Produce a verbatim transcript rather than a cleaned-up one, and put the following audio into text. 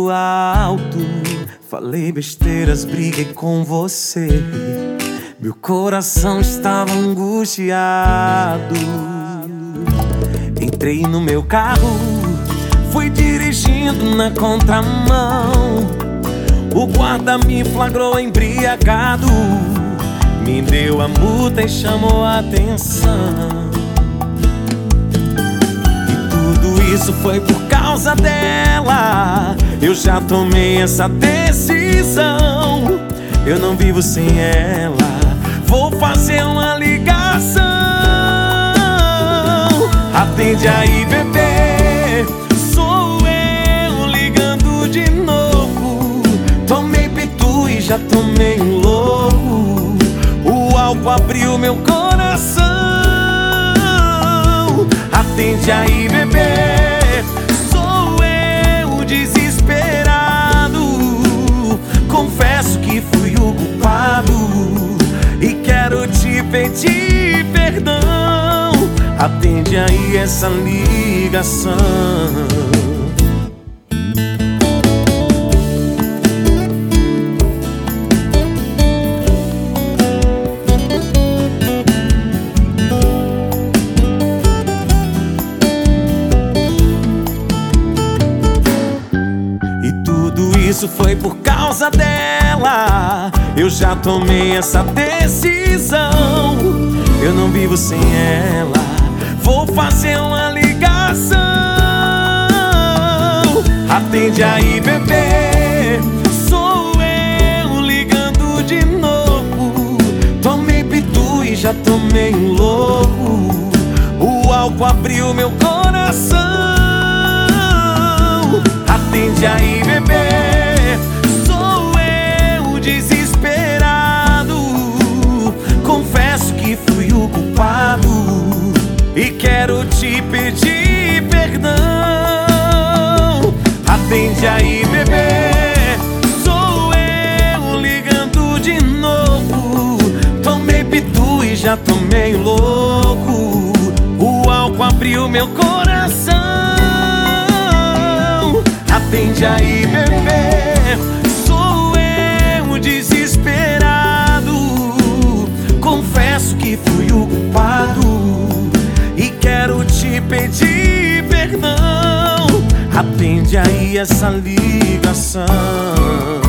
falando alto, falei besteiras, briguei com você. Meu coração estava angustiado. Entrei no meu carro, fui dirigindo na contramão. O guarda me flagrou embriagado, me deu a multa e chamou a atenção. E tudo isso foi por causa dela. Eu já tomei essa decisão. Eu não vivo sem ela. Vou fazer uma ligação. Atende aí, bebê. Sou eu ligando de novo. Tomei pitu e já tomei um louco. O álcool abriu meu coração. Atende aí, bebê. Sou eu desesperado. Confesso que fui o culpado e quero te pedir perdão. Atende aí essa ligação. E tudo isso foi por causa dela. Eu já tomei essa decisão. Eu não vivo sem ela. Vou fazer uma ligação. Atende aí, bebê. Sou eu ligando de novo. Tomei pitu e já tomei um louco. O álcool abriu meu coração. Atende aí, bebê. Sou eu desesperado. Confesso que fui o culpado e quero te pedir perdão. Atende aí, bebê. Sou eu ligando de novo. Tomei pitu e já tomei o louco. O álcool abriu meu coração. Atende aí, bebê. Sou eu desesperado. Confesso que fui o culpado e quero te pedir perdão. Atende aí essa ligação.